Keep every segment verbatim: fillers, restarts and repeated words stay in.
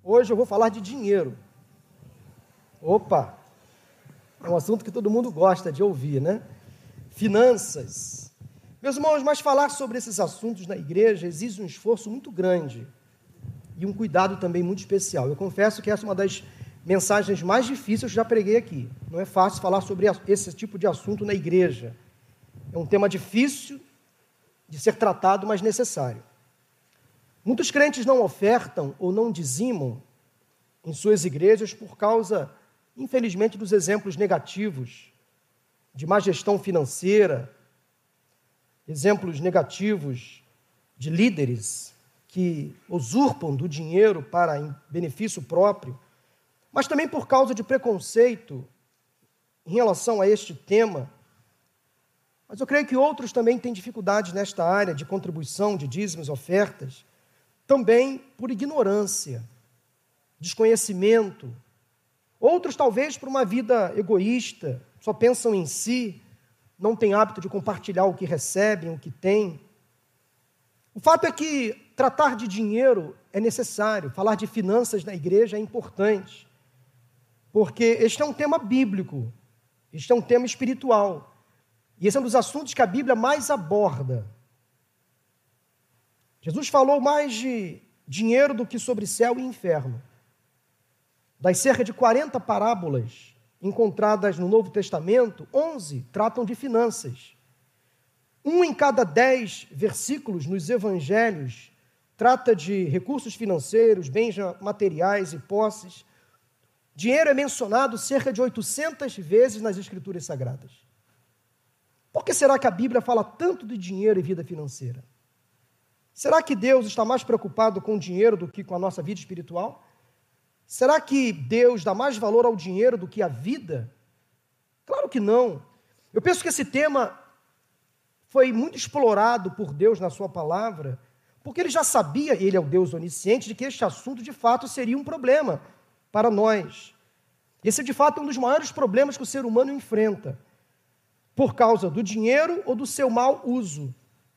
Hoje eu vou falar de dinheiro. Opa! É um assunto que todo mundo gosta de ouvir, né? Finanças. Meus irmãos, mas falar sobre esses assuntos na igreja exige um esforço muito grande e um cuidado também muito especial. Eu confesso que essa é uma das mensagens mais difíceis que eu já preguei aqui. Não é fácil falar sobre esse tipo de assunto na igreja. É um tema difícil de ser tratado, mas necessário. Muitos crentes não ofertam ou não dizimam em suas igrejas por causa, infelizmente, dos exemplos negativos de má gestão financeira, exemplos negativos de líderes que usurpam do dinheiro para benefício próprio, mas também por causa de preconceito em relação a este tema. Mas eu creio que outros também têm dificuldades nesta área de contribuição, de dízimos, ofertas, também por ignorância, desconhecimento. Outros talvez por uma vida egoísta, só pensam em si, não têm hábito de compartilhar o que recebem, o que têm. O fato é que tratar de dinheiro é necessário, falar de finanças na igreja é importante, porque este é um tema bíblico, este é um tema espiritual, e esse é um dos assuntos que a Bíblia mais aborda. Jesus falou mais de dinheiro do que sobre céu e inferno. Das cerca de quarenta parábolas encontradas no Novo Testamento, onze tratam de finanças. Um em cada dez versículos nos evangelhos trata de recursos financeiros, bens materiais e posses. Dinheiro é mencionado cerca de oitocentas vezes nas Escrituras Sagradas. Por que será que a Bíblia fala tanto de dinheiro e vida financeira? Será que Deus está mais preocupado com o dinheiro do que com a nossa vida espiritual? Será que Deus dá mais valor ao dinheiro do que à vida? Claro que não. Eu penso que esse tema foi muito explorado por Deus na sua palavra, porque ele já sabia, ele é o Deus onisciente, de que este assunto de fato seria um problema para nós. Esse de fato é um dos maiores problemas que o ser humano enfrenta, por causa do dinheiro ou do seu mau uso.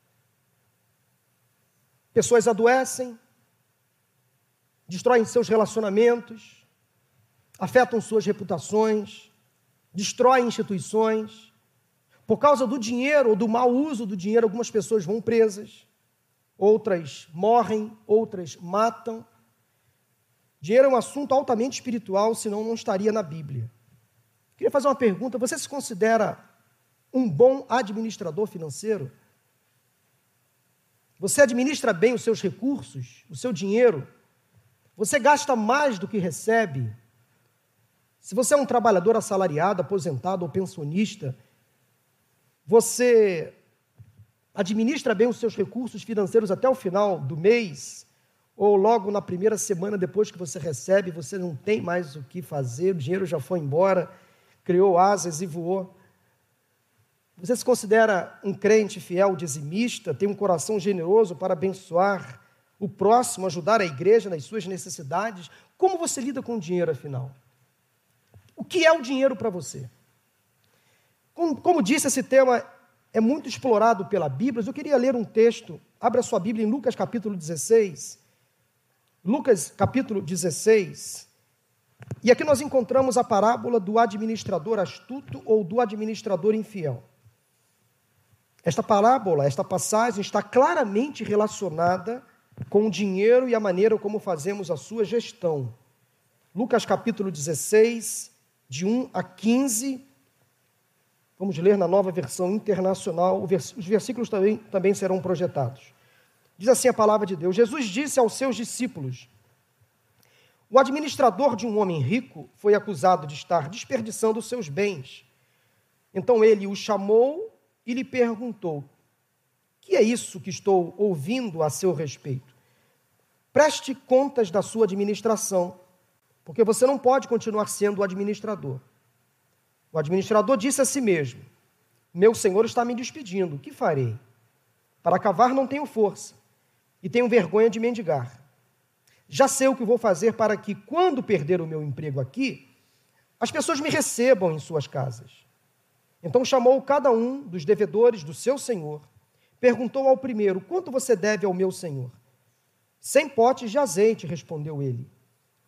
Pessoas adoecem, destroem seus relacionamentos, afetam suas reputações, destroem instituições. Por causa do dinheiro ou do mau uso do dinheiro, algumas pessoas vão presas, outras morrem, outras matam. Dinheiro é um assunto altamente espiritual, senão não estaria na Bíblia. Queria fazer uma pergunta: você se considera um bom administrador financeiro? Você administra bem os seus recursos, o seu dinheiro? Você gasta mais do que recebe? Se você é um trabalhador assalariado, aposentado ou pensionista, você administra bem os seus recursos financeiros até o final do mês? Ou logo na primeira semana depois que você recebe, você não tem mais o que fazer, o dinheiro já foi embora, criou asas e voou? Você se considera um crente fiel, dizimista, tem um coração generoso para abençoar o próximo, ajudar a igreja nas suas necessidades? Como você lida com o dinheiro, afinal? O que é o dinheiro para você? Como, como disse, esse tema é muito explorado pela Bíblia. Eu queria ler um texto. Abra sua Bíblia em Lucas capítulo dezesseis. Lucas capítulo dezesseis. E aqui nós encontramos a parábola do administrador astuto ou do administrador infiel. Esta parábola, esta passagem está claramente relacionada com o dinheiro e a maneira como fazemos a sua gestão. Lucas capítulo dezesseis, de um a quinze. Vamos ler na Nova Versão Internacional. Os versículos também, também serão projetados. Diz assim a palavra de Deus: Jesus disse aos seus discípulos: o administrador de um homem rico foi acusado de estar desperdiçando os seus bens. Então ele o chamou e lhe perguntou: que é isso que estou ouvindo a seu respeito? Preste contas da sua administração, porque você não pode continuar sendo o administrador. O administrador disse a si mesmo: meu senhor está me despedindo, o que farei? Para cavar não tenho força, e tenho vergonha de mendigar. Já sei o que vou fazer para que, quando perder o meu emprego aqui, as pessoas me recebam em suas casas. Então chamou cada um dos devedores do seu senhor, perguntou ao primeiro: quanto você deve ao meu senhor? Cem potes de azeite, respondeu ele.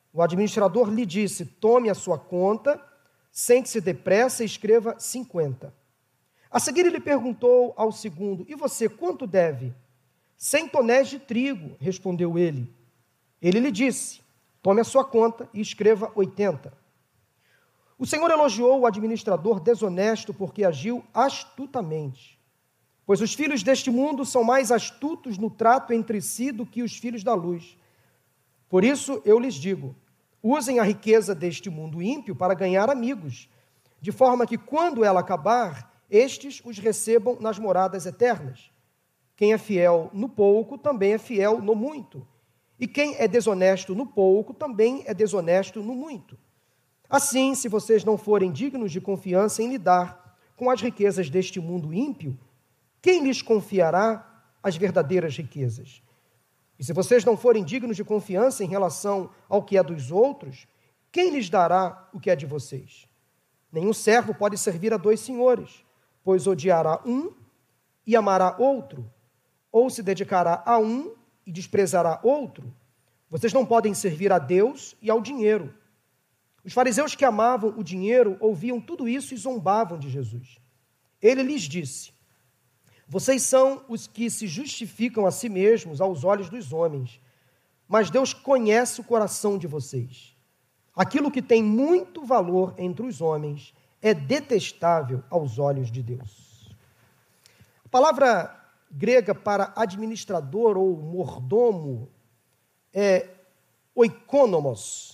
O administrador lhe disse: tome a sua conta, sente-se depressa e escreva cinquenta. A seguir ele perguntou ao segundo: e você quanto deve? Cem tonéis de trigo, respondeu ele. Ele lhe disse: tome a sua conta e escreva oitenta. O Senhor elogiou o administrador desonesto porque agiu astutamente. Pois os filhos deste mundo são mais astutos no trato entre si do que os filhos da luz. Por isso eu lhes digo: usem a riqueza deste mundo ímpio para ganhar amigos, de forma que, quando ela acabar, estes os recebam nas moradas eternas. Quem é fiel no pouco, também é fiel no muito. E quem é desonesto no pouco, também é desonesto no muito. Assim, se vocês não forem dignos de confiança em lidar com as riquezas deste mundo ímpio, quem lhes confiará as verdadeiras riquezas? E se vocês não forem dignos de confiança em relação ao que é dos outros, quem lhes dará o que é de vocês? Nenhum servo pode servir a dois senhores, pois odiará um e amará outro, ou se dedicará a um e desprezará outro. Vocês não podem servir a Deus e ao dinheiro. Os fariseus que amavam o dinheiro ouviam tudo isso e zombavam de Jesus. Ele lhes disse: vocês são os que se justificam a si mesmos aos olhos dos homens, mas Deus conhece o coração de vocês. Aquilo que tem muito valor entre os homens é detestável aos olhos de Deus. A palavra grega para administrador ou mordomo é oikonomos.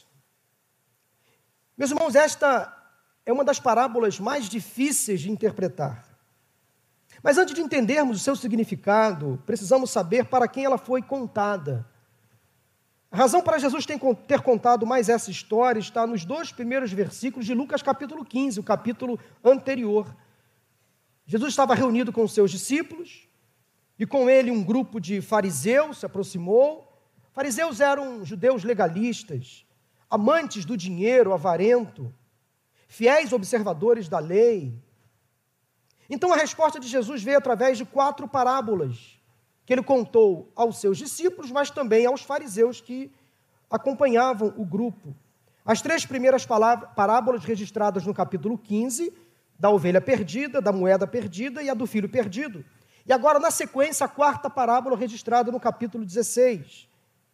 Meus irmãos, esta é uma das parábolas mais difíceis de interpretar. Mas antes de entendermos o seu significado, precisamos saber para quem ela foi contada. A razão para Jesus ter contado mais essa história está nos dois primeiros versículos de Lucas capítulo quinze, o capítulo anterior. Jesus estava reunido com os seus discípulos, e com ele um grupo de fariseus se aproximou. Fariseus eram judeus legalistas, amantes do dinheiro, avarento, fiéis observadores da lei. Então a resposta de Jesus veio através de quatro parábolas, que ele contou aos seus discípulos, mas também aos fariseus que acompanhavam o grupo. As três primeiras parábolas registradas no capítulo quinze, da ovelha perdida, da moeda perdida e a do filho perdido. E agora, na sequência, a quarta parábola registrada no capítulo dezesseis.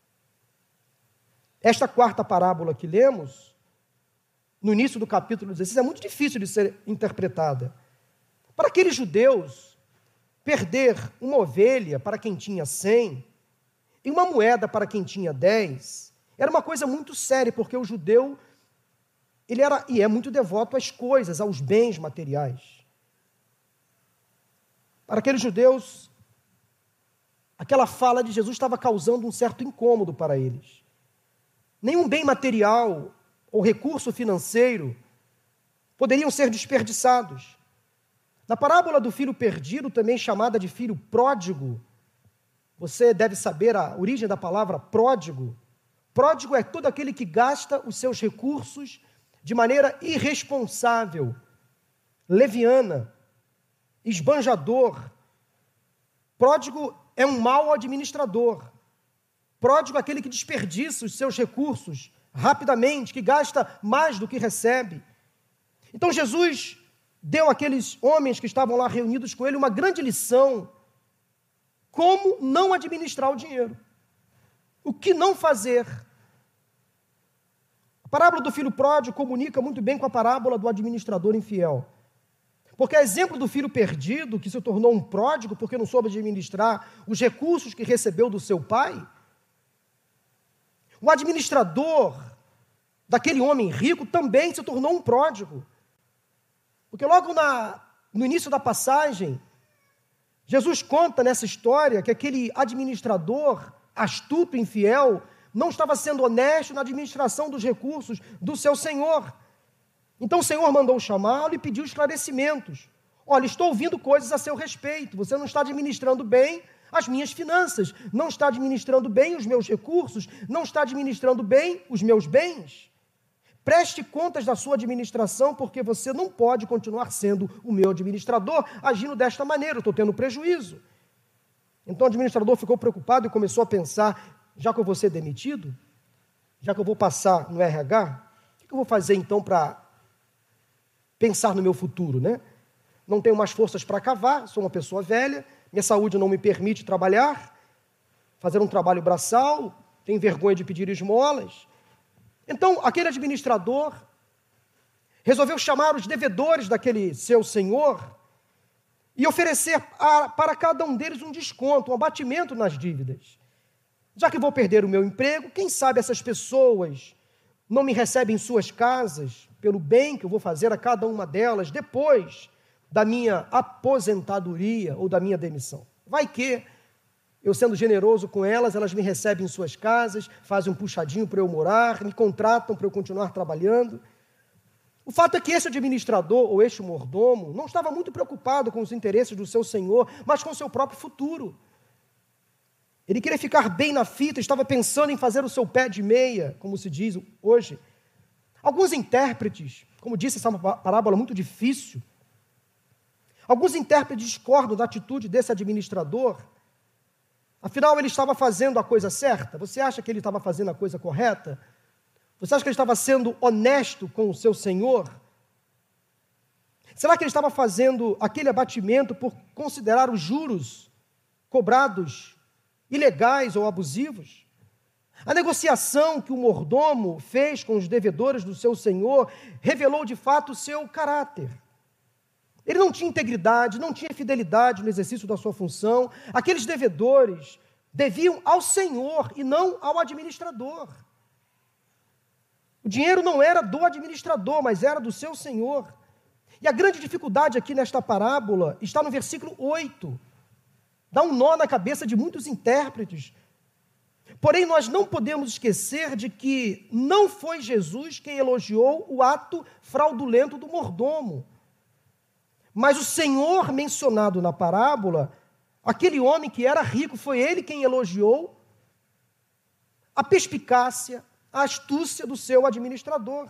Esta quarta parábola que lemos, no início do capítulo dezesseis, é muito difícil de ser interpretada. Para aqueles judeus, perder uma ovelha para quem tinha cem e uma moeda para quem tinha dez era uma coisa muito séria, porque o judeu ele era e é muito devoto às coisas, aos bens materiais. Para aqueles judeus, aquela fala de Jesus estava causando um certo incômodo para eles. Nenhum bem material ou recurso financeiro poderiam ser desperdiçados. Na parábola do filho perdido, também chamada de filho pródigo, você deve saber a origem da palavra pródigo. Pródigo é todo aquele que gasta os seus recursos de maneira irresponsável, leviana, esbanjador. Pródigo é um mau administrador. Pródigo é aquele que desperdiça os seus recursos rapidamente, que gasta mais do que recebe. Então Jesus deu àqueles homens que estavam lá reunidos com ele uma grande lição: como não administrar o dinheiro, o que não fazer. A parábola do filho pródigo comunica muito bem com a parábola do administrador infiel. Porque a exemplo do filho perdido, que se tornou um pródigo porque não soube administrar os recursos que recebeu do seu pai, o administrador daquele homem rico também se tornou um pródigo. Porque logo na, no início da passagem, Jesus conta nessa história que aquele administrador astuto, infiel, não estava sendo honesto na administração dos recursos do seu senhor. Então o Senhor mandou chamá-lo e pediu esclarecimentos. Olha, estou ouvindo coisas a seu respeito. Você não está administrando bem as minhas finanças, não está administrando bem os meus recursos, não está administrando bem os meus bens. Preste contas da sua administração, porque você não pode continuar sendo o meu administrador agindo desta maneira. Eu estou tendo prejuízo. Então o administrador ficou preocupado e começou a pensar: já que eu vou ser demitido, já que eu vou passar no R H, o que eu vou fazer então para pensar no meu futuro, né? Não tenho mais forças para cavar, sou uma pessoa velha, minha saúde não me permite trabalhar, fazer um trabalho braçal, tenho vergonha de pedir esmolas. Então, aquele administrador resolveu chamar os devedores daquele seu senhor e oferecer a, para cada um deles um desconto, um abatimento nas dívidas. Já que vou perder o meu emprego, quem sabe essas pessoas não me recebem em suas casas pelo bem que eu vou fazer a cada uma delas depois da minha aposentadoria ou da minha demissão. Vai que, eu sendo generoso com elas, elas me recebem em suas casas, fazem um puxadinho para eu morar, me contratam para eu continuar trabalhando. O fato é que esse administrador, ou este mordomo, não estava muito preocupado com os interesses do seu senhor, mas com o seu próprio futuro. Ele queria ficar bem na fita, estava pensando em fazer o seu pé de meia, como se diz hoje. Alguns intérpretes, como disse, essa é uma parábola muito difícil, alguns intérpretes discordam da atitude desse administrador. Afinal, ele estava fazendo a coisa certa? Você acha que ele estava fazendo a coisa correta? Você acha que ele estava sendo honesto com o seu senhor? Será que ele estava fazendo aquele abatimento por considerar os juros cobrados ilegais ou abusivos? A negociação que o mordomo fez com os devedores do seu senhor revelou de fato o seu caráter. Ele não tinha integridade, não tinha fidelidade no exercício da sua função. Aqueles devedores deviam ao senhor e não ao administrador. O dinheiro não era do administrador, mas era do seu senhor. E a grande dificuldade aqui nesta parábola está no versículo oito. Dá um nó na cabeça de muitos intérpretes. Porém, nós não podemos esquecer de que não foi Jesus quem elogiou o ato fraudulento do mordomo. Mas o Senhor mencionado na parábola, aquele homem que era rico, foi ele quem elogiou a perspicácia, a astúcia do seu administrador.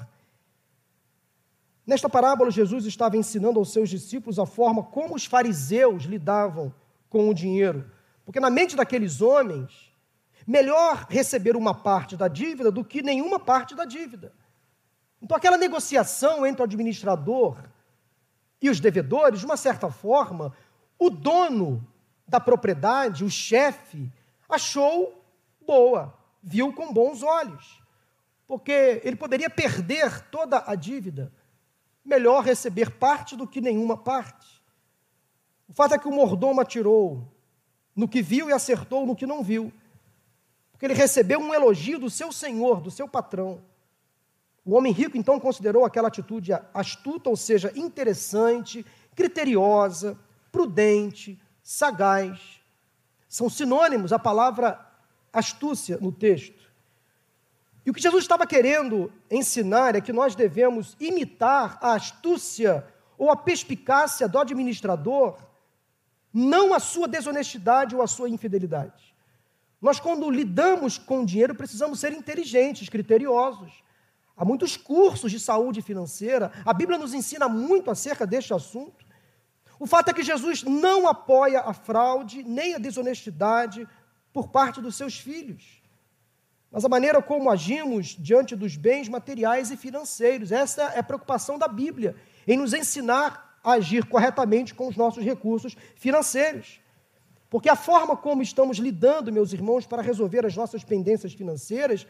Nesta parábola, Jesus estava ensinando aos seus discípulos a forma como os fariseus lidavam com o dinheiro. Porque na mente daqueles homens, melhor receber uma parte da dívida do que nenhuma parte da dívida. Então, aquela negociação entre o administrador e os devedores, de uma certa forma, o dono da propriedade, o chefe, achou boa, viu com bons olhos, porque ele poderia perder toda a dívida, melhor receber parte do que nenhuma parte. O fato é que o mordomo atirou no que viu e acertou no que não viu, porque ele recebeu um elogio do seu senhor, do seu patrão. O homem rico, então, considerou aquela atitude astuta, ou seja, interessante, criteriosa, prudente, sagaz. São sinônimos a palavra astúcia no texto. E o que Jesus estava querendo ensinar é que nós devemos imitar a astúcia ou a perspicácia do administrador, não a sua desonestidade ou a sua infidelidade. Nós, quando lidamos com o dinheiro, precisamos ser inteligentes, criteriosos. Há muitos cursos de saúde financeira, a Bíblia nos ensina muito acerca deste assunto. O fato é que Jesus não apoia a fraude, nem a desonestidade por parte dos seus filhos. Mas a maneira como agimos diante dos bens materiais e financeiros, essa é a preocupação da Bíblia, em nos ensinar a agir corretamente com os nossos recursos financeiros. Porque a forma como estamos lidando, meus irmãos, para resolver as nossas pendências financeiras,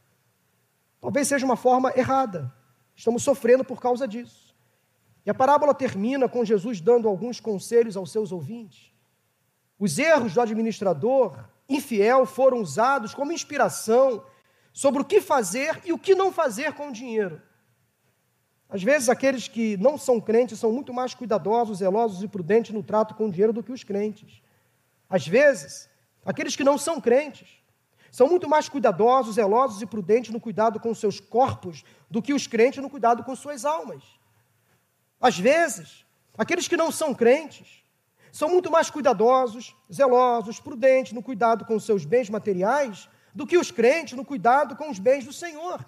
talvez seja uma forma errada. Estamos sofrendo por causa disso. E a parábola termina com Jesus dando alguns conselhos aos seus ouvintes. Os erros do administrador infiel foram usados como inspiração sobre o que fazer e o que não fazer com o dinheiro. Às vezes, aqueles que não são crentes são muito mais cuidadosos, zelosos e prudentes no trato com o dinheiro do que os crentes. Às vezes, aqueles que não são crentes são muito mais cuidadosos, zelosos e prudentes no cuidado com seus corpos do que os crentes no cuidado com suas almas. Às vezes, aqueles que não são crentes são muito mais cuidadosos, zelosos, prudentes no cuidado com seus bens materiais do que os crentes no cuidado com os bens do Senhor.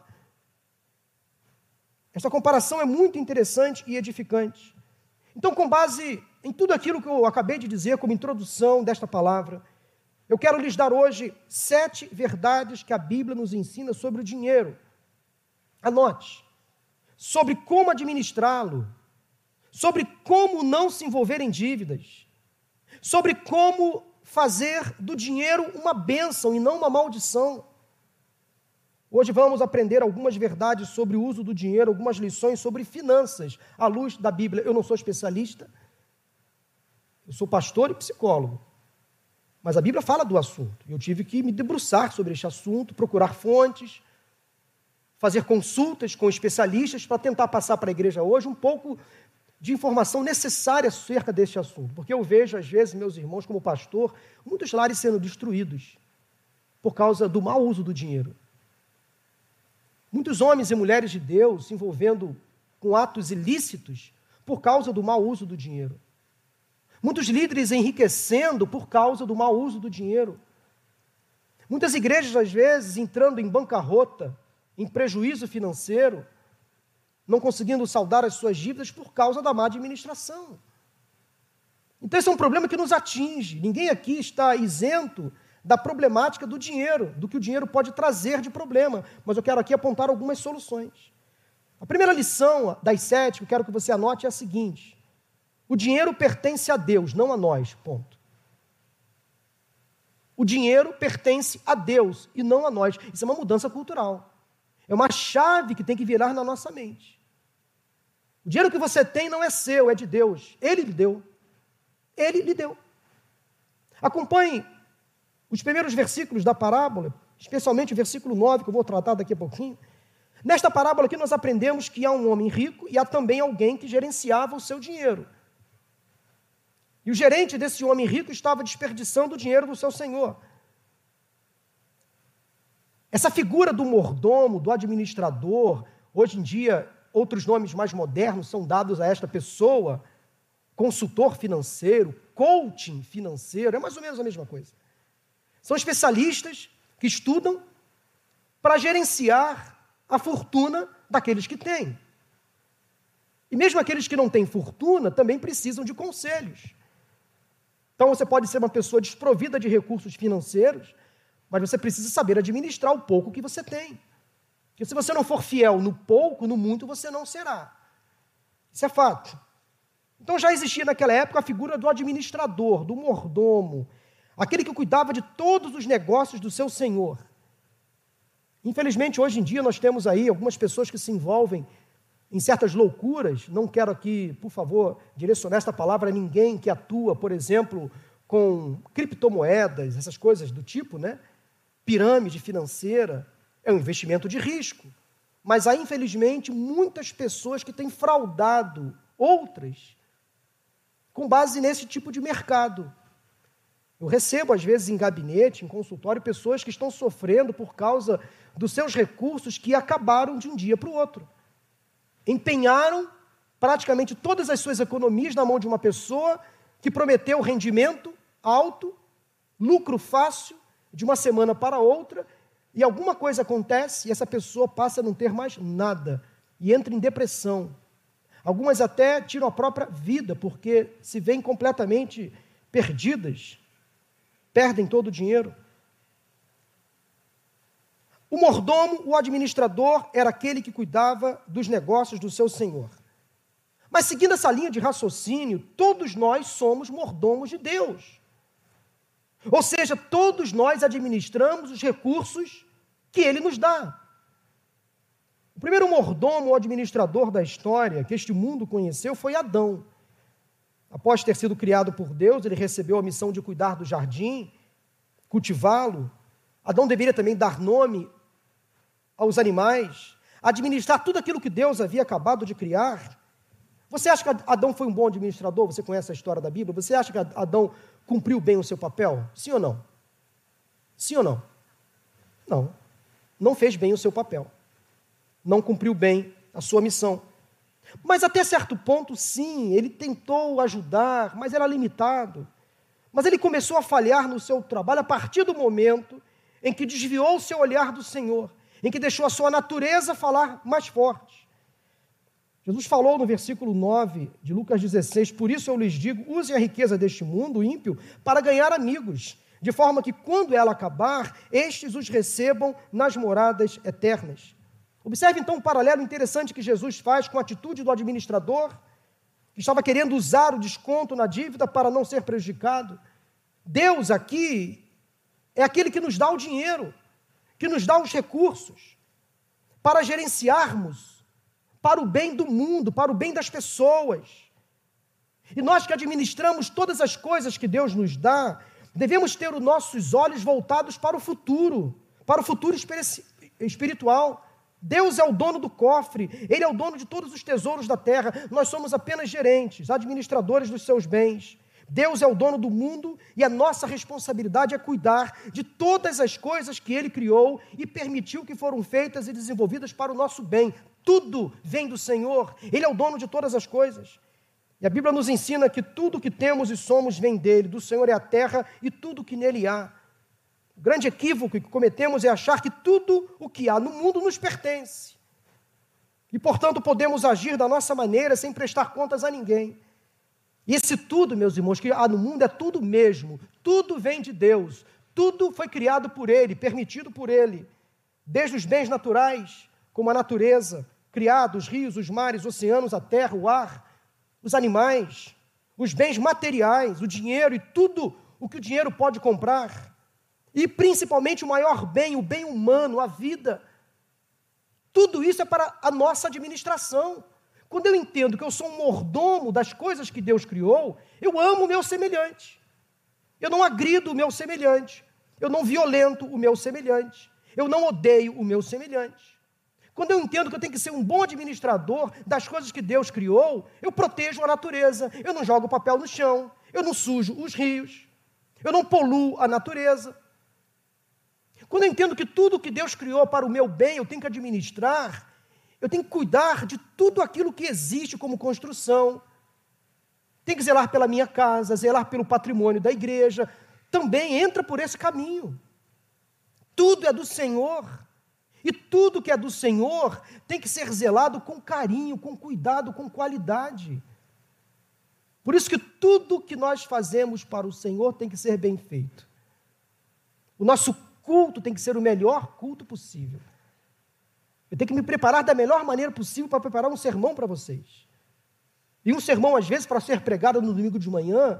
Essa comparação é muito interessante e edificante. Então, com base em tudo aquilo que eu acabei de dizer como introdução desta palavra, Eu quero lhes dar hoje sete verdades que a Bíblia nos ensina sobre o dinheiro. Anote. Sobre como administrá-lo, sobre como não se envolver em dívidas, sobre como fazer do dinheiro uma bênção e não uma maldição. Hoje vamos aprender algumas verdades sobre o uso do dinheiro, algumas lições sobre finanças, à luz da Bíblia. Eu não sou especialista, eu sou pastor e psicólogo, mas a Bíblia fala do assunto. Eu tive que me debruçar sobre este assunto, procurar fontes, fazer consultas com especialistas para tentar passar para a igreja hoje um pouco de informação necessária acerca deste assunto. Porque eu vejo, às vezes, meus irmãos, como pastor, muitos lares sendo destruídos por causa do mau uso do dinheiro. Muitos homens e mulheres de Deus se envolvendo com atos ilícitos por causa do mau uso do dinheiro. Muitos líderes enriquecendo por causa do mau uso do dinheiro. Muitas igrejas, às vezes, entrando em bancarrota, em prejuízo financeiro, não conseguindo saldar as suas dívidas por causa da má administração. Então, esse é um problema que nos atinge. Ninguém aqui está isento da problemática do dinheiro, do que o dinheiro pode trazer de problema. Mas eu quero aqui apontar algumas soluções. A primeira lição das sete que eu quero que você anote é a seguinte: o dinheiro pertence a Deus, não a nós, ponto. O dinheiro pertence a Deus e não a nós. Isso é uma mudança cultural. É uma chave que tem que virar na nossa mente. O dinheiro que você tem não é seu, é de Deus. Ele lhe deu. Ele lhe deu. Acompanhe os primeiros versículos da parábola, especialmente o versículo nove, que eu vou tratar daqui a pouquinho. Nesta parábola aqui nós aprendemos que há um homem rico e há também alguém que gerenciava o seu dinheiro. E o gerente desse homem rico estava desperdiçando o dinheiro do seu senhor. Essa figura do mordomo, do administrador, hoje em dia, outros nomes mais modernos são dados a esta pessoa, consultor financeiro, coaching financeiro, é mais ou menos a mesma coisa. São especialistas que estudam para gerenciar a fortuna daqueles que têm. E mesmo aqueles que não têm fortuna também precisam de conselhos. Então você pode ser uma pessoa desprovida de recursos financeiros, mas você precisa saber administrar o pouco que você tem. Porque se você não for fiel no pouco, no muito, você não será. Isso é fato. Então já existia naquela época a figura do administrador, do mordomo, aquele que cuidava de todos os negócios do seu senhor. Infelizmente, hoje em dia, nós temos aí algumas pessoas que se envolvem em certas loucuras. Não quero aqui, por favor, direcionar esta palavra a ninguém que atua, por exemplo, com criptomoedas, essas coisas do tipo, né? Pirâmide financeira, é um investimento de risco. Mas há, infelizmente, muitas pessoas que têm fraudado outras com base nesse tipo de mercado. Eu recebo, às vezes, em gabinete, em consultório, pessoas que estão sofrendo por causa dos seus recursos que acabaram de um dia para o outro. Empenharam praticamente todas as suas economias na mão de uma pessoa que prometeu rendimento alto, lucro fácil, de uma semana para outra, e alguma coisa acontece e essa pessoa passa a não ter mais nada e entra em depressão. Algumas até tiram a própria vida, porque se veem completamente perdidas, perdem todo o dinheiro. O mordomo, o administrador, era aquele que cuidava dos negócios do seu senhor. Mas seguindo essa linha de raciocínio, todos nós somos mordomos de Deus. Ou seja, todos nós administramos os recursos que Ele nos dá. O primeiro mordomo ou administrador da história que este mundo conheceu foi Adão. Após ter sido criado por Deus, ele recebeu a missão de cuidar do jardim, cultivá-lo. Adão deveria também dar nome aos animais, administrar tudo aquilo que Deus havia acabado de criar. Você acha que Adão foi um bom administrador? Você conhece a história da Bíblia? Você acha que Adão cumpriu bem o seu papel? Sim ou não? Sim ou não? Não. Não fez bem o seu papel. Não cumpriu bem a sua missão. Mas até certo ponto, sim, ele tentou ajudar, mas era limitado. Mas ele começou a falhar no seu trabalho a partir do momento em que desviou o seu olhar do Senhor, em que deixou a sua natureza falar mais forte. Jesus falou no versículo nove de Lucas dezesseis, por isso eu lhes digo, usem a riqueza deste mundo ímpio para ganhar amigos. de forma que, quando ela acabar, estes os recebam nas moradas eternas. Observe, então, um paralelo interessante que Jesus faz com a atitude do administrador, que estava querendo usar o desconto na dívida para não ser prejudicado. Deus aqui é aquele que nos dá o dinheiro, que nos dá os recursos, para gerenciarmos para o bem do mundo, para o bem das pessoas. E nós que administramos todas as coisas que Deus nos dá, devemos ter os nossos olhos voltados para o futuro, para o futuro espiritual. Deus é o dono do cofre, Ele é o dono de todos os tesouros da terra, nós somos apenas gerentes, administradores dos seus bens. Deus é o dono do mundo e a nossa responsabilidade é cuidar de todas as coisas que Ele criou e permitiu que foram feitas e desenvolvidas para o nosso bem. Tudo vem do Senhor, Ele é o dono de todas as coisas. E a Bíblia nos ensina que tudo que temos e somos vem dEle, do Senhor é a terra e tudo que nele há. O grande equívoco que cometemos é achar que tudo o que há no mundo nos pertence. E, portanto, podemos agir da nossa maneira sem prestar contas a ninguém. E esse tudo, meus irmãos, que há no mundo é tudo mesmo. Tudo vem de Deus. Tudo foi criado por Ele, permitido por Ele. Desde os bens naturais, como a natureza, criados, os rios, os mares, os oceanos, a terra, o ar, os animais, os bens materiais, o dinheiro e tudo o que o dinheiro pode comprar. E principalmente o maior bem, o bem humano, a vida. Tudo isso é para a nossa administração. Quando eu entendo que eu sou um mordomo das coisas que Deus criou, eu amo o meu semelhante. Eu não agrido o meu semelhante. Eu não violento o meu semelhante. Eu não odeio o meu semelhante. Quando eu entendo que eu tenho que ser um bom administrador das coisas que Deus criou, eu protejo a natureza. Eu não jogo papel no chão. Eu não sujo os rios. Eu não poluo a natureza. Quando eu entendo que tudo que Deus criou para o meu bem, eu tenho que administrar, eu tenho que cuidar de tudo aquilo que existe como construção. Tenho que zelar pela minha casa, zelar pelo patrimônio da igreja. Também entra por esse caminho. Tudo é do Senhor. E tudo que é do Senhor tem que ser zelado com carinho, com cuidado, com qualidade. Por isso que tudo que nós fazemos para o Senhor tem que ser bem feito. O nosso culto tem que ser o melhor culto possível. Eu tenho que me preparar da melhor maneira possível para preparar um sermão para vocês. E um sermão, às vezes, para ser pregado no domingo de manhã,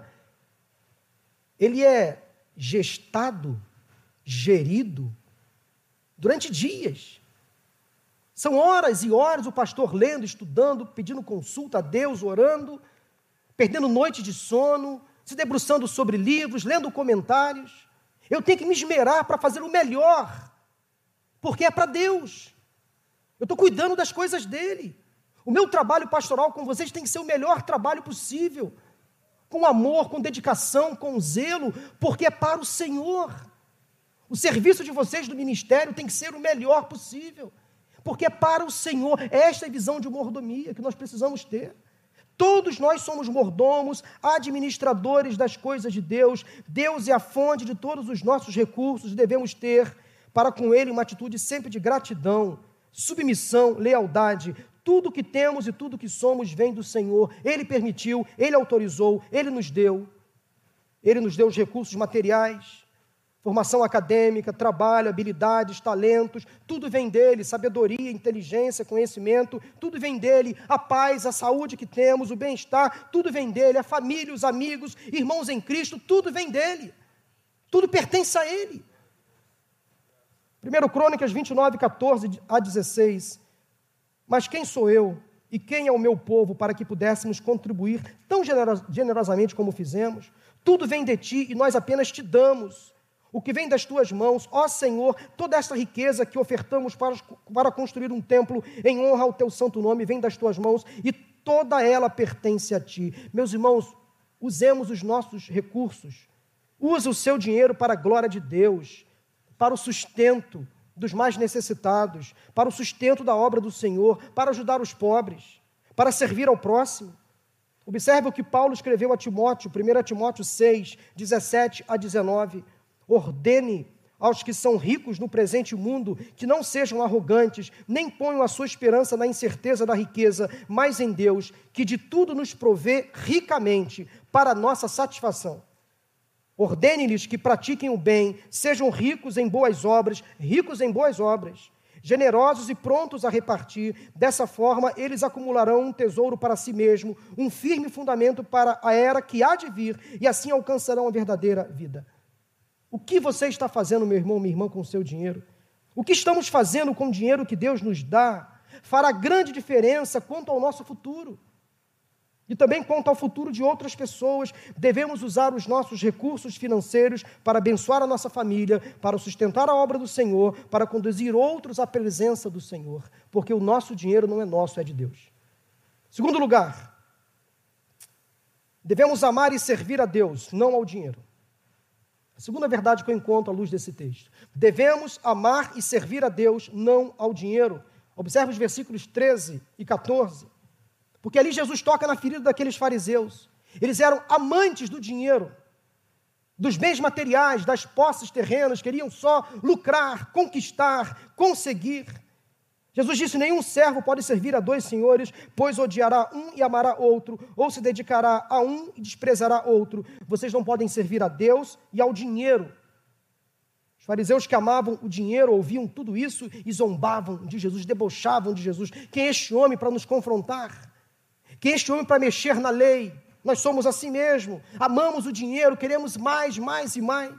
ele é gestado, gerido, durante dias. São horas e horas o pastor lendo, estudando, pedindo consulta a Deus, orando, perdendo noites de sono, se debruçando sobre livros, lendo comentários. Eu tenho que me esmerar para fazer o melhor, porque é para Deus. Eu estou cuidando das coisas dele. O meu trabalho pastoral com vocês tem que ser o melhor trabalho possível, com amor, com dedicação, com zelo, porque é para o Senhor. O serviço de vocês do ministério tem que ser o melhor possível, porque é para o Senhor. Esta é a visão de mordomia que nós precisamos ter. Todos nós somos mordomos, administradores das coisas de Deus. Deus é a fonte de todos os nossos recursos. Devemos ter para com Ele uma atitude sempre de gratidão, submissão, lealdade. Tudo que temos e tudo que somos vem do Senhor. Ele permitiu, Ele autorizou, Ele nos deu. Ele nos deu os recursos materiais, formação acadêmica, trabalho, habilidades, talentos, tudo vem dele, sabedoria, inteligência, conhecimento, tudo vem dele, a paz, a saúde que temos, o bem-estar, tudo vem dele, a família, os amigos, irmãos em Cristo, tudo vem dele, tudo pertence a ele. primeira Crônicas vinte e nove, catorze a dezesseis, mas quem sou eu e quem é o meu povo para que pudéssemos contribuir tão generosamente como fizemos? Tudo vem de ti e nós apenas te damos o que vem das tuas mãos, ó Senhor, toda esta riqueza que ofertamos para, para construir um templo em honra ao teu santo nome, vem das tuas mãos e toda ela pertence a ti. Meus irmãos, usemos os nossos recursos, use o seu dinheiro para a glória de Deus, para o sustento dos mais necessitados, para o sustento da obra do Senhor, para ajudar os pobres, para servir ao próximo. Observe o que Paulo escreveu a Timóteo, primeira Timóteo seis, dezessete a dezenove. Ordene aos que são ricos no presente mundo que não sejam arrogantes, nem ponham a sua esperança na incerteza da riqueza, mas em Deus, que de tudo nos provê ricamente para a nossa satisfação. Ordene-lhes que pratiquem o bem, sejam ricos em boas obras, ricos em boas obras, generosos e prontos a repartir. Dessa forma, eles acumularão um tesouro para si mesmo, um firme fundamento para a era que há de vir, e assim alcançarão a verdadeira vida. O que você está fazendo, meu irmão, minha irmã, com o seu dinheiro? O que estamos fazendo com o dinheiro que Deus nos dá fará grande diferença quanto ao nosso futuro. E também quanto ao futuro de outras pessoas. Devemos usar os nossos recursos financeiros para abençoar a nossa família, para sustentar a obra do Senhor, para conduzir outros à presença do Senhor, porque o nosso dinheiro não é nosso, é de Deus. Segundo lugar, devemos amar e servir a Deus, não ao dinheiro. A segunda verdade que eu encontro à luz desse texto. Devemos amar e servir a Deus, não ao dinheiro. Observe os versículos treze e quatorze. Porque ali Jesus toca na ferida daqueles fariseus. Eles eram amantes do dinheiro, dos bens materiais, das posses terrenas, queriam só lucrar, conquistar, conseguir. Jesus disse: nenhum servo pode servir a dois senhores, pois odiará um e amará outro, ou se dedicará a um e desprezará outro. Vocês não podem servir a Deus e ao dinheiro. Os fariseus que amavam o dinheiro ouviam tudo isso e zombavam de Jesus, debochavam de Jesus. Quem é este homem para nos confrontar? Quem é este homem para mexer na lei? Nós somos assim mesmo, amamos o dinheiro, queremos mais, mais e mais.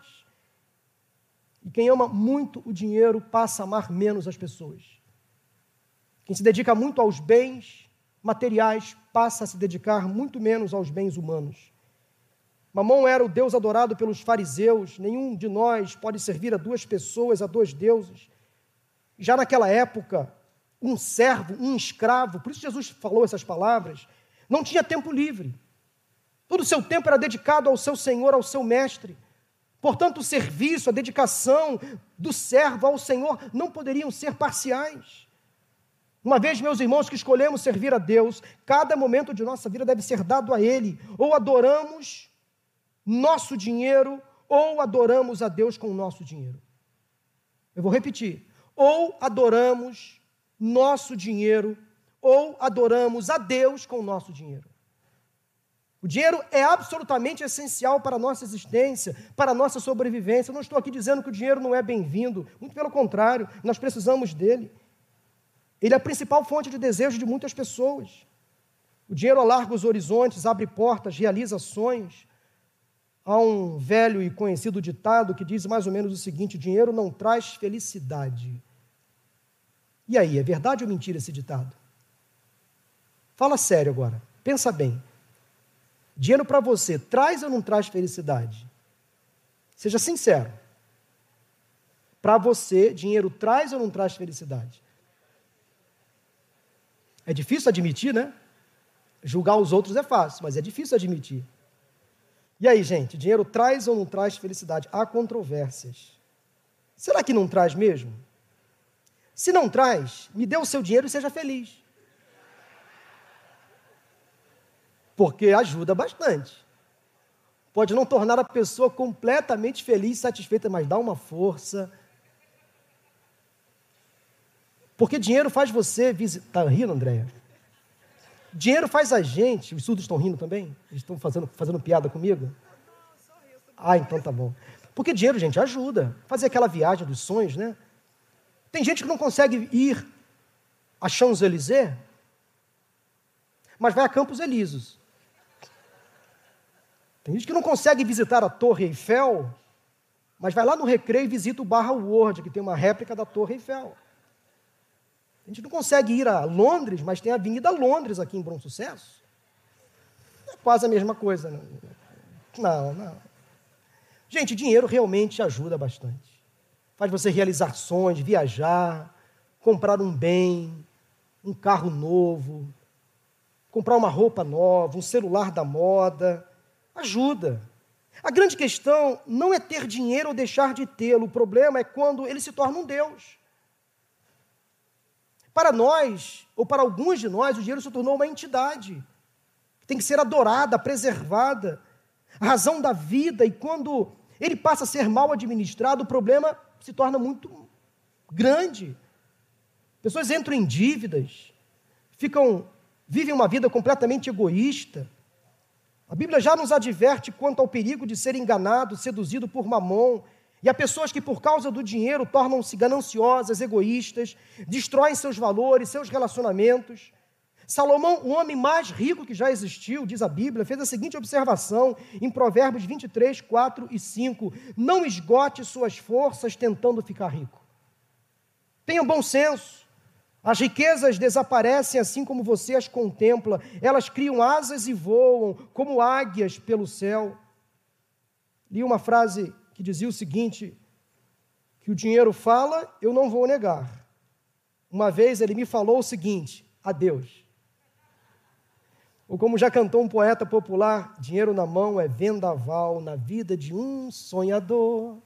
E quem ama muito o dinheiro passa a amar menos as pessoas. Quem se dedica muito aos bens materiais passa a se dedicar muito menos aos bens humanos. Mamon era o Deus adorado pelos fariseus. Nenhum de nós pode servir a duas pessoas, a dois deuses. Já naquela época, um servo, um escravo, por isso Jesus falou essas palavras, não tinha tempo livre. Todo o seu tempo era dedicado ao seu Senhor, ao seu mestre. Portanto, o serviço, a dedicação do servo ao Senhor não poderiam ser parciais. Uma vez, meus irmãos, que escolhemos servir a Deus, cada momento de nossa vida deve ser dado a Ele. Ou adoramos nosso dinheiro, ou adoramos a Deus com o nosso dinheiro. Eu vou repetir. Ou adoramos nosso dinheiro, ou adoramos a Deus com o nosso dinheiro. O dinheiro é absolutamente essencial para a nossa existência, para a nossa sobrevivência. Eu não estou aqui dizendo que o dinheiro não é bem-vindo, muito pelo contrário, nós precisamos dele. Ele é a principal fonte de desejo de muitas pessoas. O dinheiro alarga os horizontes, abre portas, realiza sonhos. Há um velho e conhecido ditado que diz mais ou menos o seguinte: o dinheiro não traz felicidade. E aí, é verdade ou mentira esse ditado? Fala sério agora, pensa bem. Dinheiro para você traz ou não traz felicidade? Seja sincero. Para você, dinheiro traz ou não traz felicidade? É difícil admitir, né? Julgar os outros é fácil, mas é difícil admitir. E aí, gente, dinheiro traz ou não traz felicidade? Há controvérsias. Será que não traz mesmo? Se não traz, me dê o seu dinheiro e seja feliz. Porque ajuda bastante. Pode não tornar a pessoa completamente feliz e satisfeita, mas dá uma força. Porque dinheiro faz você visitar... Está rindo, Andréia? Dinheiro faz a gente... Os surdos estão rindo também? Eles estão fazendo, fazendo piada comigo? Ah, então tá bom. Porque dinheiro, gente, ajuda. Fazer aquela viagem dos sonhos, né? Tem gente que não consegue ir a Champs-Élysées, mas vai a Campos Elíseos. Tem gente que não consegue visitar a Torre Eiffel, mas vai lá no Recreio e visita o Barra World, que tem uma réplica da Torre Eiffel. A gente não consegue ir a Londres, mas tem a Avenida Londres aqui em Bom Sucesso. É quase a mesma coisa. Né? Não, não. Gente, dinheiro realmente ajuda bastante. Faz você realizar sonhos, viajar, comprar um bem, um carro novo, comprar uma roupa nova, um celular da moda. Ajuda. A grande questão não é ter dinheiro ou deixar de tê-lo. O problema é quando ele se torna um Deus. Para nós, ou para alguns de nós, o dinheiro se tornou uma entidade. Tem que ser adorada, preservada. A razão da vida, e quando ele passa a ser mal administrado, o problema se torna muito grande. Pessoas entram em dívidas, ficam, vivem uma vida completamente egoísta. A Bíblia já nos adverte quanto ao perigo de ser enganado, seduzido por Mamon, e há pessoas que por causa do dinheiro tornam-se gananciosas, egoístas, destroem seus valores, seus relacionamentos. Salomão, o homem mais rico que já existiu, diz a Bíblia, fez a seguinte observação em Provérbios vinte e três, quatro e cinco: não esgote suas forças tentando ficar rico. Tenha bom senso. As riquezas desaparecem assim como você as contempla. Elas criam asas e voam como águias pelo céu. Li uma frase que dizia o seguinte: que o dinheiro fala, eu não vou negar. Uma vez ele me falou o seguinte: adeus. Ou como já cantou um poeta popular, dinheiro na mão é vendaval na vida de um sonhador.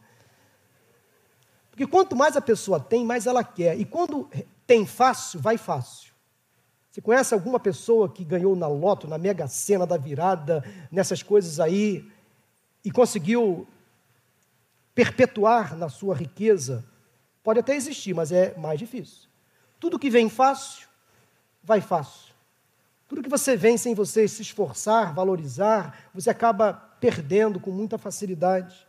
Porque quanto mais a pessoa tem, mais ela quer. E quando tem fácil, vai fácil. Você conhece alguma pessoa que ganhou na loto, na Mega Sena da virada, nessas coisas aí, e conseguiu perpetuar na sua riqueza? Pode até existir, mas é mais difícil. Tudo que vem fácil, vai fácil. Tudo que você vem sem você se esforçar, valorizar, você acaba perdendo com muita facilidade.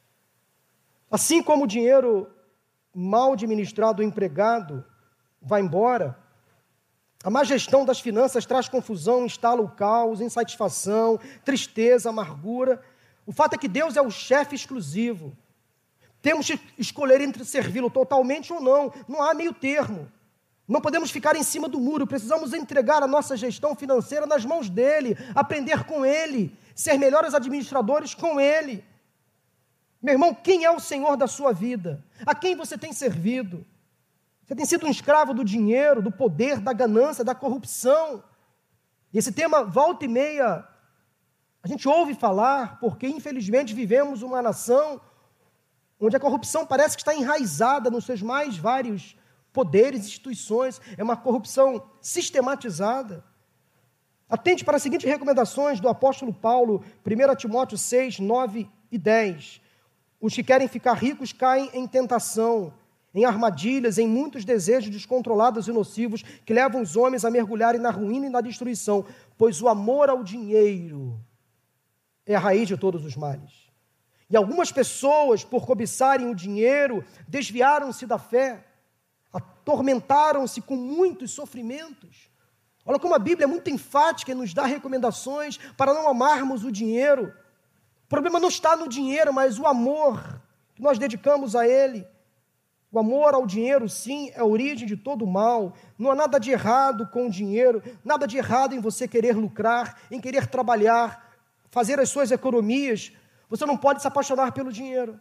Assim como o dinheiro mal administrado, o empregado, vai embora, a má gestão das finanças traz confusão, instala o caos, insatisfação, tristeza, amargura. O fato é que Deus é o chefe exclusivo. Temos que escolher entre servi-lo totalmente ou não. Não há meio termo. Não podemos ficar em cima do muro. Precisamos entregar a nossa gestão financeira nas mãos dele, aprender com ele, ser melhores administradores com ele. Meu irmão, quem é o Senhor da sua vida? A quem você tem servido? Você tem sido um escravo do dinheiro, do poder, da ganância, da corrupção. E esse tema, volta e meia, a gente ouve falar, porque infelizmente vivemos uma nação onde a corrupção parece que está enraizada nos seus mais vários poderes, instituições. É uma corrupção sistematizada. Atente para as seguintes recomendações do apóstolo Paulo, primeiro Timóteo seis, nove e dez. Os que querem ficar ricos caem em tentação, em armadilhas, em muitos desejos descontrolados e nocivos que levam os homens a mergulharem na ruína e na destruição, pois o amor ao dinheiro é a raiz de todos os males. E algumas pessoas, por cobiçarem o dinheiro, desviaram-se da fé, atormentaram-se com muitos sofrimentos. Olha como a Bíblia é muito enfática e nos dá recomendações para não amarmos o dinheiro. O problema não está no dinheiro, mas o amor que nós dedicamos a ele. O amor ao dinheiro, sim, é a origem de todo o mal. Não há nada de errado com o dinheiro, nada de errado em você querer lucrar, em querer trabalhar, fazer as suas economias. Você não pode se apaixonar pelo dinheiro.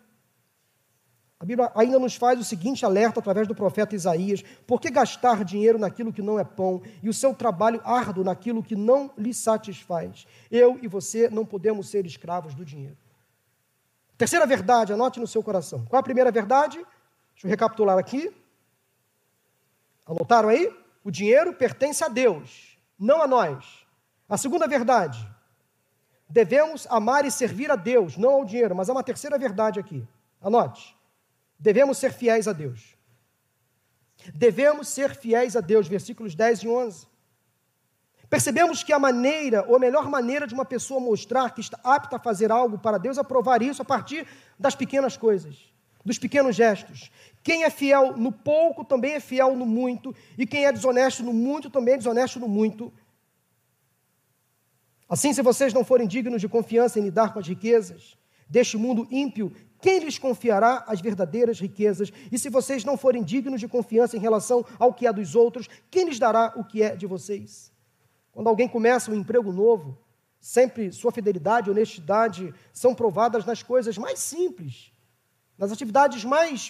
A Bíblia ainda nos faz o seguinte alerta através do profeta Isaías: por que gastar dinheiro naquilo que não é pão e o seu trabalho árduo naquilo que não lhe satisfaz? Eu e você não podemos ser escravos do dinheiro. Terceira verdade, anote no seu coração. Qual é a primeira verdade? Deixa eu recapitular aqui. Anotaram aí? O dinheiro pertence a Deus, não a nós. A segunda verdade: devemos amar e servir a Deus, não ao dinheiro. Mas há uma terceira verdade aqui. Anote. Devemos ser fiéis a Deus. Devemos ser fiéis a Deus, versículos dez e onze. Percebemos que a maneira, ou a melhor maneira de uma pessoa mostrar que está apta a fazer algo para Deus é provar isso a partir das pequenas coisas, dos pequenos gestos. Quem é fiel no pouco também é fiel no muito, e quem é desonesto no muito também é desonesto no muito. Assim, se vocês não forem dignos de confiança em lidar com as riquezas deste mundo ímpio, quem lhes confiará as verdadeiras riquezas? E se vocês não forem dignos de confiança em relação ao que é dos outros, quem lhes dará o que é de vocês? Quando alguém começa um emprego novo, sempre sua fidelidade e honestidade são provadas nas coisas mais simples, nas atividades mais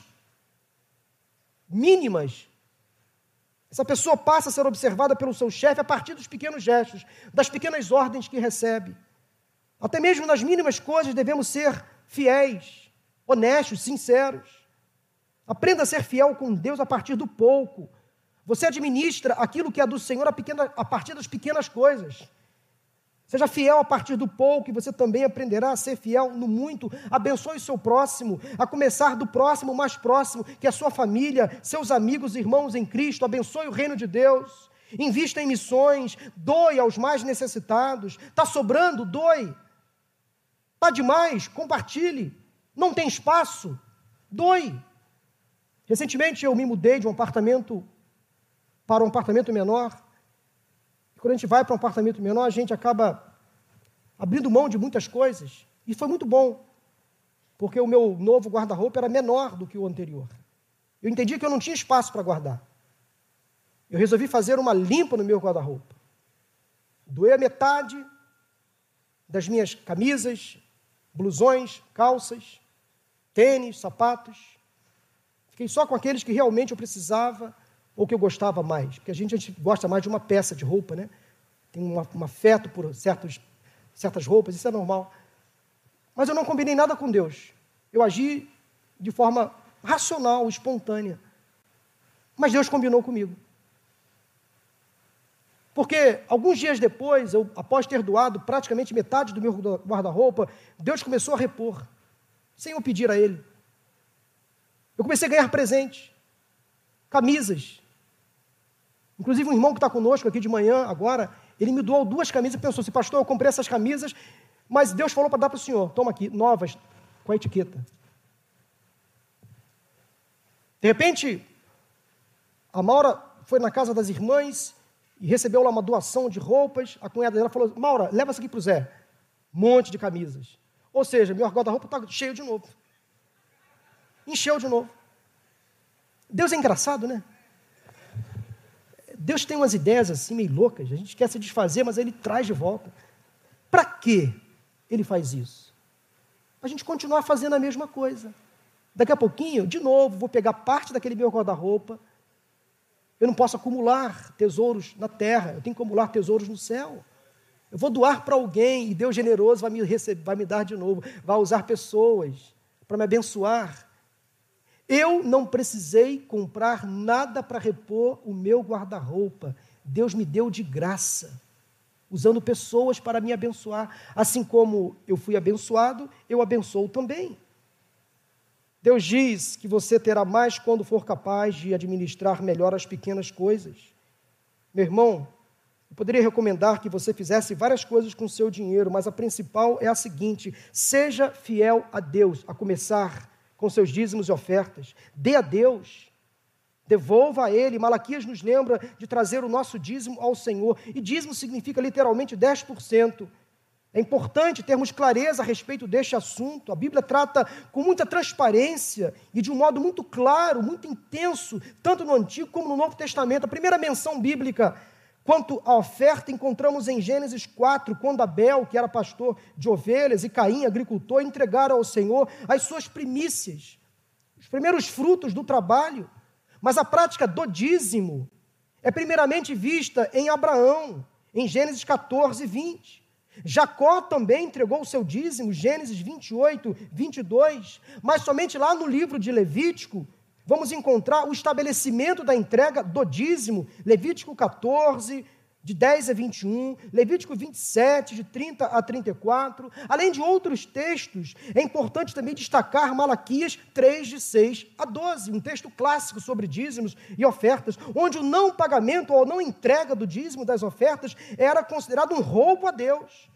mínimas. Essa pessoa passa a ser observada pelo seu chefe a partir dos pequenos gestos, das pequenas ordens que recebe. Até mesmo nas mínimas coisas devemos ser fiéis, honestos, sinceros. Aprenda a ser fiel com Deus a partir do pouco. Você administra aquilo que é do Senhor a, pequena, a partir das pequenas coisas. Seja fiel a partir do pouco e você também aprenderá a ser fiel no muito. Abençoe o seu próximo, a começar do próximo mais próximo, que é a sua família, seus amigos, irmãos em Cristo. Abençoe o reino de Deus. Invista em missões, doe aos mais necessitados. Está sobrando? Doe. Está demais? Compartilhe. Não tem espaço? Doe. Recentemente eu me mudei de um apartamento para um apartamento menor. E quando a gente vai para um apartamento menor, a gente acaba abrindo mão de muitas coisas. E foi muito bom, porque o meu novo guarda-roupa era menor do que o anterior. Eu entendi que eu não tinha espaço para guardar. Eu resolvi fazer uma limpa no meu guarda-roupa. Doei a metade das minhas camisas, blusões, calças, tênis, sapatos. Fiquei só com aqueles que realmente eu precisava ou que eu gostava mais. Porque a gente, a gente gosta mais de uma peça de roupa, né? Tem um, um afeto por certos, certas roupas, isso é normal. Mas eu não combinei nada com Deus. Eu agi de forma racional, espontânea. Mas Deus combinou comigo. Porque alguns dias depois, eu, após ter doado praticamente metade do meu guarda-roupa, Deus começou a repor, sem eu pedir a Ele. Eu comecei a ganhar presentes, camisas. Inclusive um irmão que está conosco aqui de manhã, agora, ele me doou duas camisas e pensou assim, pastor, eu comprei essas camisas, mas Deus falou para dar para o senhor, toma aqui, novas, com a etiqueta. De repente, a Maura foi na casa das irmãs e recebeu lá uma doação de roupas. A cunhada dela falou, Maura, leva isso aqui para o Zé. Um monte de camisas. Ou seja, meu guarda-roupa está cheio de novo. Encheu de novo. Deus é engraçado, né? Deus tem umas ideias assim meio loucas. A gente quer se desfazer, mas Ele traz de volta. Para quê Ele faz isso? A gente continuar fazendo a mesma coisa. Daqui a pouquinho, de novo, vou pegar parte daquele meu guarda-roupa. Eu não posso acumular tesouros na terra, eu tenho que acumular tesouros no céu. Eu vou doar para alguém e Deus generoso vai me receber, vai me dar de novo, vai usar pessoas para me abençoar. Eu não precisei comprar nada para repor o meu guarda-roupa. Deus me deu de graça, usando pessoas para me abençoar. Assim como eu fui abençoado, eu abençoo também. Deus diz que você terá mais quando for capaz de administrar melhor as pequenas coisas. Meu irmão, eu poderia recomendar que você fizesse várias coisas com o seu dinheiro, mas a principal é a seguinte: seja fiel a Deus, a começar com seus dízimos e ofertas. Dê a Deus, devolva a Ele. Malaquias nos lembra de trazer o nosso dízimo ao Senhor, e dízimo significa literalmente dez por cento. É importante termos clareza a respeito deste assunto. A Bíblia trata com muita transparência e de um modo muito claro, muito intenso, tanto no Antigo como no Novo Testamento. A primeira menção bíblica quanto à oferta encontramos em Gênesis quatro, quando Abel, que era pastor de ovelhas, e Caim, agricultor, entregaram ao Senhor as suas primícias, os primeiros frutos do trabalho. Mas a prática do dízimo é primeiramente vista em Abraão, em Gênesis catorze, vinte. Jacó também entregou o seu dízimo, Gênesis vinte e oito, vinte e dois, mas somente lá no livro de Levítico, vamos encontrar o estabelecimento da entrega do dízimo, Levítico catorze, de dez a vinte e um, Levítico vinte e sete, de trinta a trinta e quatro, além de outros textos. É importante também destacar Malaquias três, de seis a doze, um texto clássico sobre dízimos e ofertas, onde o não pagamento ou não entrega do dízimo das ofertas era considerado um roubo a Deus.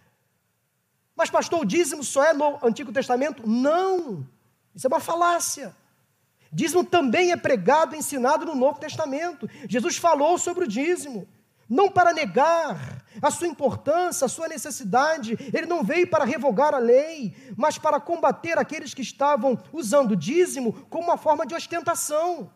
Mas pastor, o dízimo só é no Antigo Testamento? Não, isso é uma falácia. Dízimo também é pregado e ensinado no Novo Testamento. Jesus falou sobre o dízimo, não para negar a sua importância, a sua necessidade. Ele não veio para revogar a lei, mas para combater aqueles que estavam usando o dízimo como uma forma de ostentação,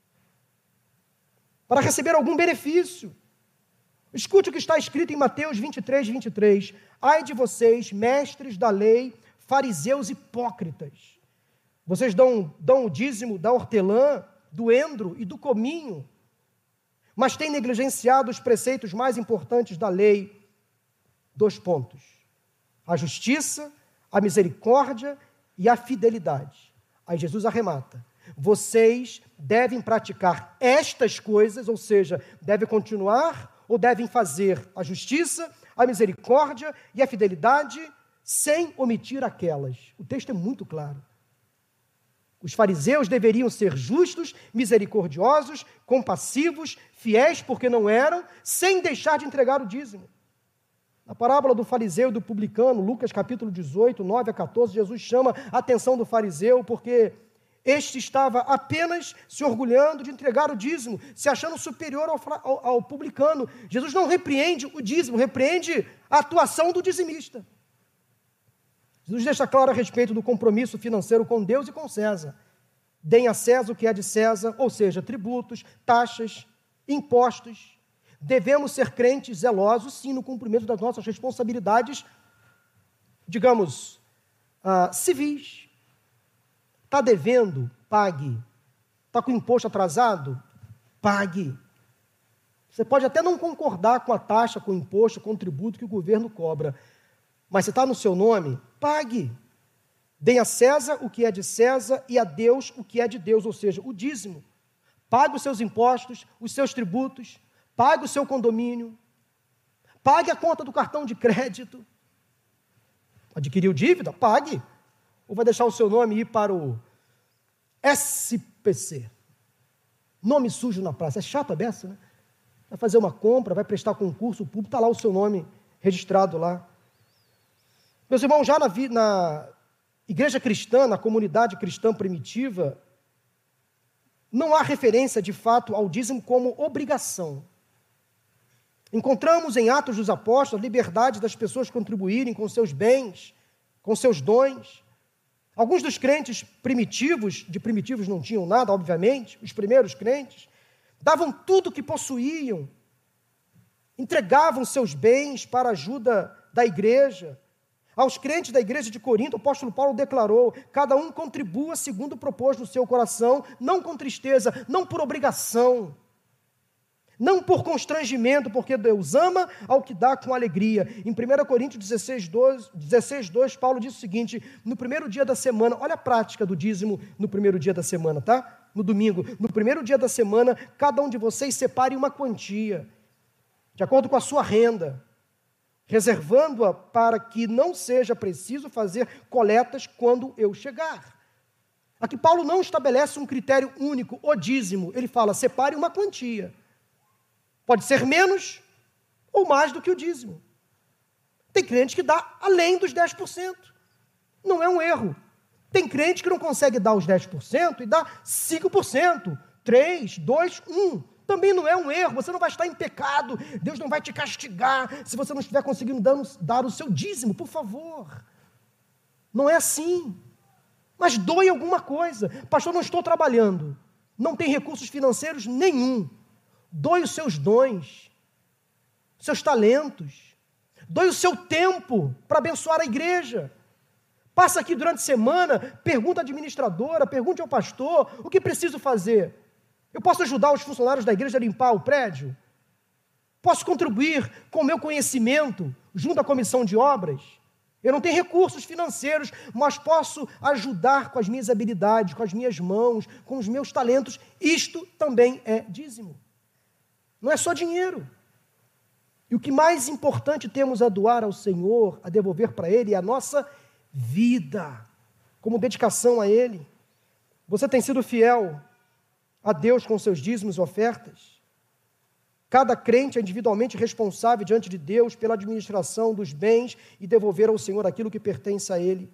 para receber algum benefício. Escute o que está escrito em Mateus vinte e três, vinte e três. Ai de vocês, mestres da lei, fariseus hipócritas. Vocês dão, dão o dízimo da hortelã, do endro e do cominho, mas têm negligenciado os preceitos mais importantes da lei. Dois pontos: a justiça, a misericórdia e a fidelidade. Aí Jesus arremata: vocês devem praticar estas coisas, ou seja, devem continuar ou devem fazer a justiça, a misericórdia e a fidelidade, sem omitir aquelas. O texto é muito claro. Os fariseus deveriam ser justos, misericordiosos, compassivos, fiéis, porque não eram, sem deixar de entregar o dízimo. Na parábola do fariseu e do publicano, Lucas capítulo dezoito, nove a quatorze, Jesus chama a atenção do fariseu, porque este estava apenas se orgulhando de entregar o dízimo, se achando superior ao, ao, ao publicano. Jesus não repreende o dízimo, repreende a atuação do dizimista. Jesus deixa claro a respeito do compromisso financeiro com Deus e com César. Deem a César o que é de César, ou seja, tributos, taxas, impostos. Devemos ser crentes zelosos, sim, no cumprimento das nossas responsabilidades, digamos, uh, civis. Está devendo? Pague. Está com o imposto atrasado? Pague. Você pode até não concordar com a taxa, com o imposto, com o tributo que o governo cobra, mas se está no seu nome, pague. Deem a César o que é de César e a Deus o que é de Deus, ou seja, o dízimo. Pague os seus impostos, os seus tributos, pague o seu condomínio, pague a conta do cartão de crédito. Adquiriu dívida? Pague. Ou vai deixar o seu nome ir para o S P C? Nome sujo na praça. É chato a beça, né? Vai fazer uma compra, vai prestar concurso público, está lá o seu nome registrado lá. Meus irmãos, já na, na igreja cristã, na comunidade cristã primitiva, não há referência de fato ao dízimo como obrigação. Encontramos em Atos dos Apóstolos a liberdade das pessoas contribuírem com seus bens, com seus dons. Alguns dos crentes primitivos, de primitivos não tinham nada, obviamente, os primeiros crentes, davam tudo o que possuíam, entregavam seus bens para a ajuda da igreja. Aos crentes da igreja de Corinto, o apóstolo Paulo declarou: cada um contribua segundo o propôs no seu coração, não com tristeza, não por obrigação, não por constrangimento, porque Deus ama ao que dá com alegria. Em primeira Coríntios dezesseis, dois, Paulo diz o seguinte: no primeiro dia da semana, olha a prática do dízimo no primeiro dia da semana, tá? No domingo, no primeiro dia da semana, cada um de vocês separe uma quantia, de acordo com a sua renda, reservando-a para que não seja preciso fazer coletas quando eu chegar. Aqui Paulo não estabelece um critério único, o dízimo. Ele fala: separe uma quantia. Pode ser menos ou mais do que o dízimo. Tem crente que dá além dos dez por cento. Não é um erro. Tem crente que não consegue dar os dez por cento e dá cinco por cento, três, dois, um. Também não é um erro. Você não vai estar em pecado. Deus não vai te castigar se você não estiver conseguindo dar, dar o seu dízimo, por favor. Não é assim. Mas doe alguma coisa. Pastor, não estou trabalhando. Não tem recursos financeiros nenhum. Doe os seus dons, seus talentos, doe o seu tempo para abençoar a igreja. Passa aqui durante a semana, pergunta à administradora, pergunte ao pastor, o que preciso fazer? Eu posso ajudar os funcionários da igreja a limpar o prédio? Posso contribuir com o meu conhecimento junto à comissão de obras? Eu não tenho recursos financeiros, mas posso ajudar com as minhas habilidades, com as minhas mãos, com os meus talentos. Isto também é dízimo. Não é só dinheiro. E o que mais importante temos a doar ao Senhor, a devolver para Ele, é a nossa vida, como dedicação a Ele. Você tem sido fiel a Deus com seus dízimos e ofertas? Cada crente é individualmente responsável diante de Deus pela administração dos bens e devolver ao Senhor aquilo que pertence a Ele.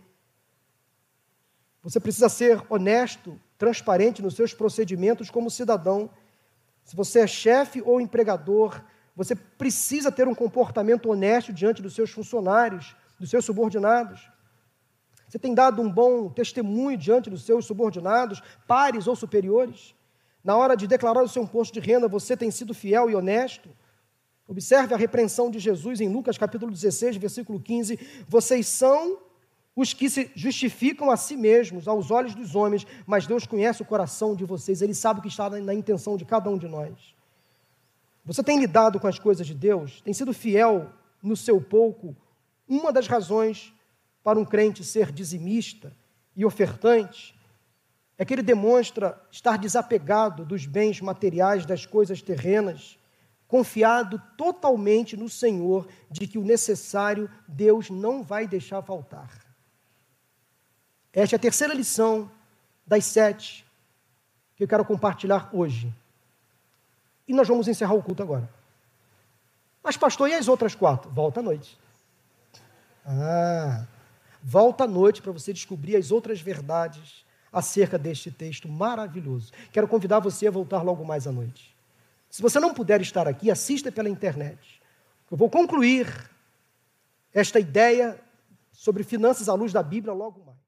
Você precisa ser honesto, transparente nos seus procedimentos como cidadão. Se você é chefe ou empregador, você precisa ter um comportamento honesto diante dos seus funcionários, dos seus subordinados. Você tem dado um bom testemunho diante dos seus subordinados, pares ou superiores? Na hora de declarar o seu imposto de renda, você tem sido fiel e honesto? Observe a repreensão de Jesus em Lucas capítulo dezesseis, versículo quinze. Vocês são os que se justificam a si mesmos, aos olhos dos homens, mas Deus conhece o coração de vocês, Ele sabe o que está na intenção de cada um de nós. Você tem lidado com as coisas de Deus? Tem sido fiel no seu pouco? Uma das razões para um crente ser dizimista e ofertante é que ele demonstra estar desapegado dos bens materiais, das coisas terrenas, confiado totalmente no Senhor, de que o necessário Deus não vai deixar faltar. Esta é a terceira lição das sete, que eu quero compartilhar hoje. E nós vamos encerrar o culto agora. Mas, pastor, e as outras quatro? Volta à noite. Ah, volta à noite para você descobrir as outras verdades acerca deste texto maravilhoso. Quero convidar você a voltar logo mais à noite. Se você não puder estar aqui, assista pela internet. Eu vou concluir esta ideia sobre finanças à luz da Bíblia logo mais.